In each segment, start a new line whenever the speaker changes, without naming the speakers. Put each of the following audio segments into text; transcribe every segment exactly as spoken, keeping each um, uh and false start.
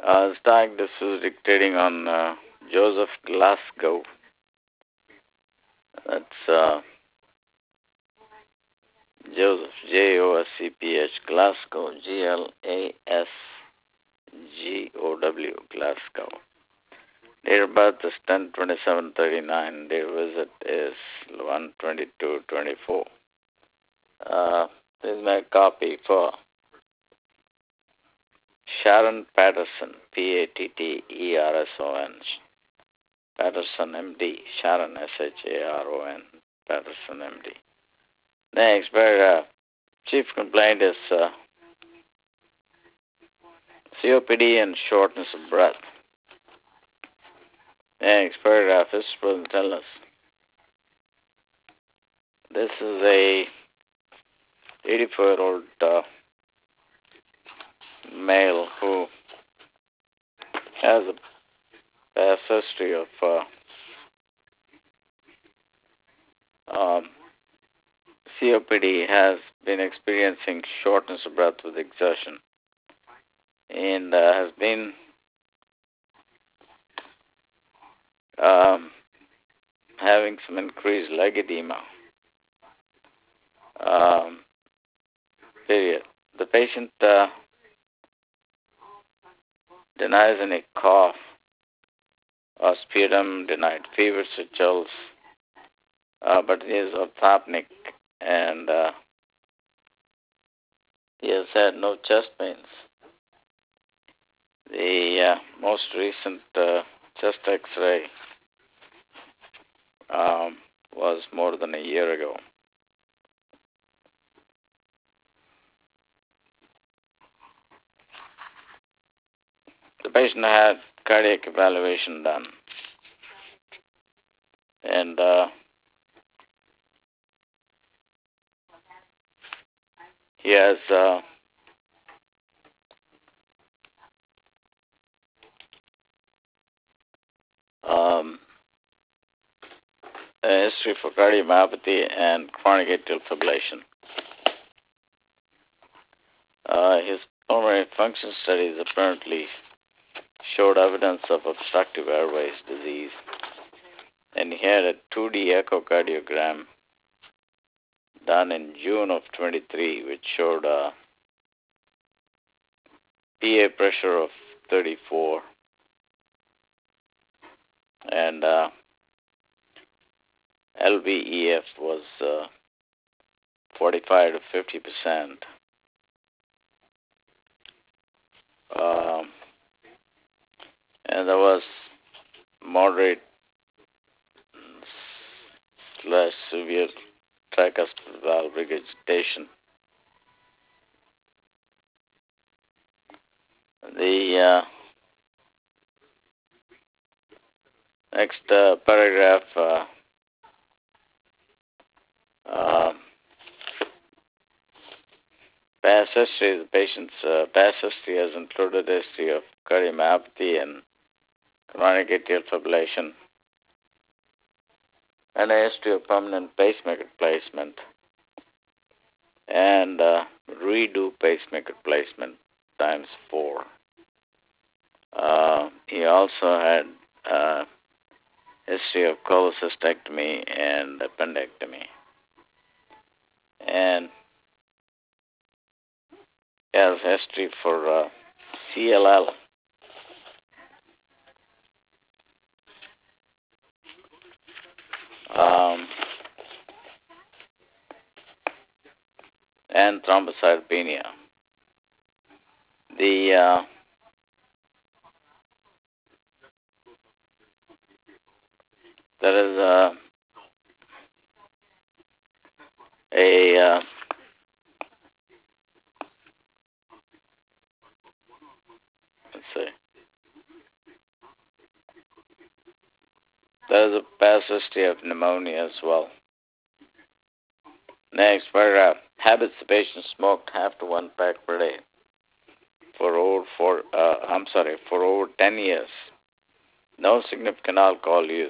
Uh, start this is dictating on uh, Joseph Glasgow. That's uh, Joseph, J O S C P H, Glasgow, G L A S G O W, Glasgow. Date of birth is ten twenty-seven thirty-nine. Date of visit is one twenty-two twenty-four. Uh, this is my copy for Sharon Patterson, P A T T E R S O N, Patterson M D, Sharon S H A R O N, Patterson M D. Next, where uh, chief complaint is uh, C O P D and shortness of breath. Next paragraph is supposed to tell us. This is a eighty-four-year-old uh, male who has a past history of uh, um, C O P D, has been experiencing shortness of breath with exertion, and uh, has been um, having some increased leg edema. Um, period. The patient uh, denies any cough or sputum, denied fevers or chills, uh, but he is orthopnic, and uh, he has had no chest pains. The uh, most recent uh, chest X-ray um, was more than a year ago. The patient had cardiac evaluation done, and uh, he has uh, um, a history for cardiomyopathy and chronic atrial fibrillation. Uh, his pulmonary function studies apparently showed evidence of obstructive airways disease, and he had a two D echocardiogram done in June of twenty-three, which showed a P A pressure of thirty-four and uh, L V E F was uh, forty-five to fifty percent. Um, and there was moderate slash severe tricuspid valve regurgitation. The uh, next uh, paragraph uh, uh, past history. The patient's uh, past history has included a history of cardiomyopathy and chronic atrial fibrillation, and a history of permanent pacemaker placement and uh, redo pacemaker placement times four. Uh, he also had uh, history of cholecystectomy and appendectomy, and has history for uh, C L L. Um, and thrombocytopenia. The uh, there is a a uh, let's see. There is a past history of pneumonia as well. Next paragraph. Habits: the patient smoked half to one pack per day for over four. Uh, I'm sorry, for over ten years. No significant alcohol use.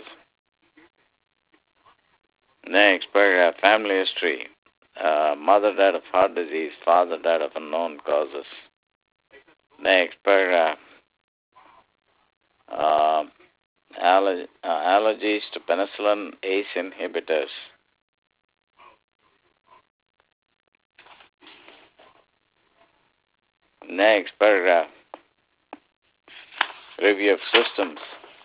Next paragraph. Family history: uh, mother died of heart disease. Father died of unknown causes. Next paragraph. analogies to penicillin A C E inhibitors. Next paragraph, review of systems.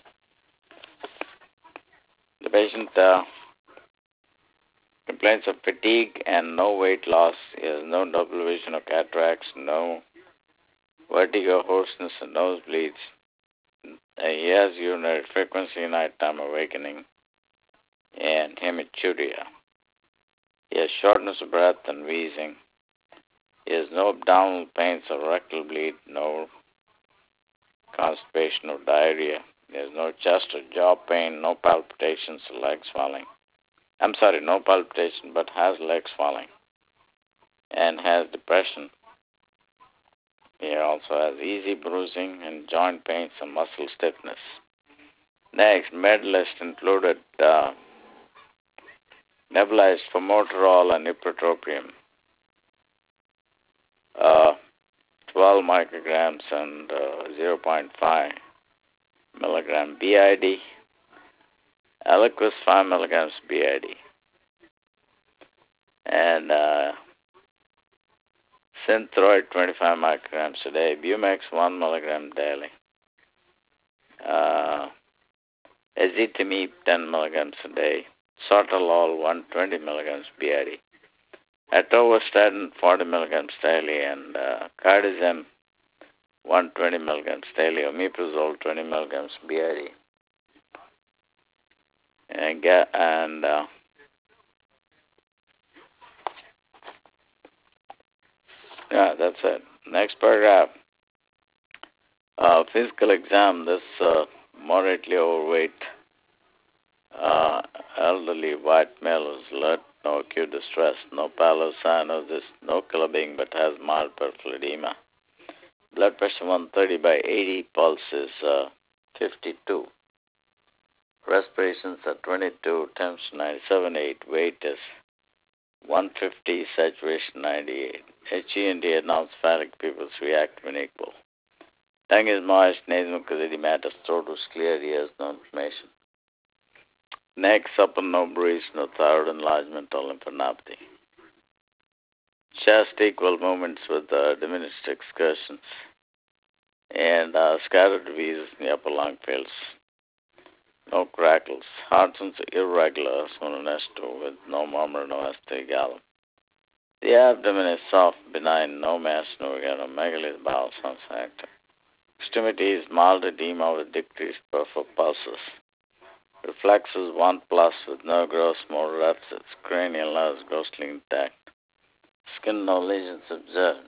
The patient uh, complains of fatigue and no weight loss. He has no double vision or cataracts, no vertigo, hoarseness, and nosebleeds. Uh, he has urinary frequency, nighttime awakening, and hematuria. He has shortness of breath and wheezing. He has no abdominal pains or rectal bleed, no constipation or diarrhea. He has no chest or jaw pain, no palpitations or leg swelling. I'm sorry, no palpitation, but has leg swelling and has depression. He also has easy bruising and joint pains and muscle stiffness. Next, med list included uh, nebulized formoterol and ipratropium, uh, twelve micrograms and uh, zero point five milligram B I D, Eliquis five milligrams B I D, and uh, Synthroid twenty-five micrograms a day, Bumex one milligram daily, uh, Ezetimibe ten milligrams a day, Sotalol one hundred twenty milligrams B I D, Atorvastatin forty milligrams daily, and uh, Cardizem one hundred twenty milligrams daily, Omeprazole twenty milligrams B I D. And, and uh, yeah, that's it. Next paragraph. Uh, physical exam. This uh, moderately overweight uh, elderly white male is alert, no acute distress, no pallor, cyanosis, no clubbing, but has mild peripheral edema. Blood pressure one thirty by eighty, pulse is uh, fifty-two. Respirations are twenty-two, temperature ninety-seven point eight, weight is one fifty, saturation ninety-eight. H E and D non-sphatic pupils react when equal. Tongue is moist, nasal mucous edematous, throat was clear, ears no inflammation. Neck supple, no breeze, no thyroid enlargement or lymphadenopathy. Chest equal movements with uh, diminished excursions. And uh, scattered wheezes in the upper lung fills. No crackles. Heart sounds irregular, sononesto, with no murmur, no astrigallum. The abdomen is soft, benign, no mass, no organomegaly. The bowel sounds active. Extremity is mild edema with decreased peripheral pulses. Reflexes one plus with no gross motor deficits. Cranial nerves grossly intact. Skin no lesions observed.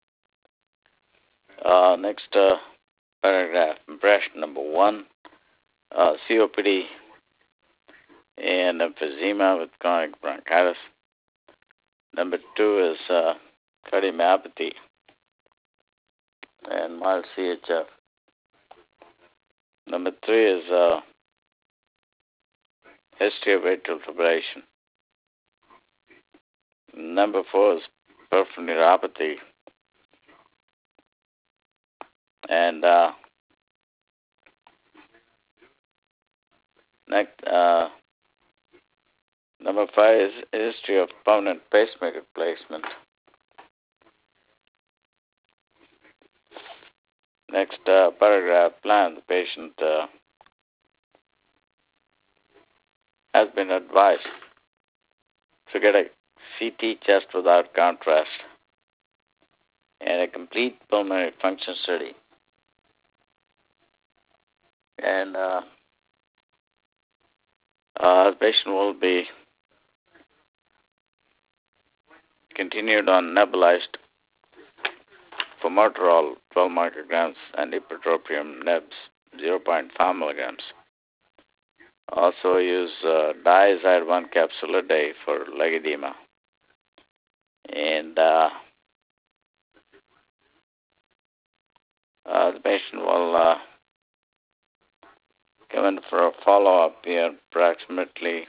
Uh, next uh, paragraph, impression number one. Uh, C O P D and emphysema with chronic bronchitis. Number two is uh, cardiomyopathy and mild C H F. Number three is uh, history of atrial fibrillation. Number four is peripheral neuropathy. And uh, next, uh, number five is history of permanent pacemaker placement. Next uh, paragraph, plan. The patient uh, has been advised to get a C T chest without contrast and a complete pulmonary function study. And uh, uh, the patient will be continued on nebulized formoterol twelve micrograms and ipratropium nebs zero point five milligrams. Also use uh, diazide one capsule a day for leg edema. And uh, uh, the patient will uh, come in for a follow-up in approximately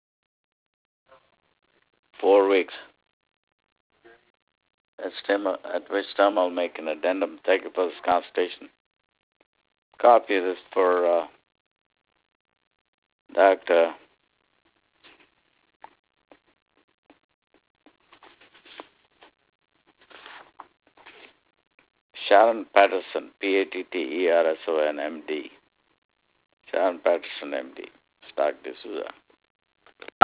four weeks. At, stem, at which time I'll make an addendum. Thank you for this consultation. Copy of this for uh, Doctor Sharon Patterson, P A T T E R S O N, M D. Sharon Patterson, M D. Stark D'Souza.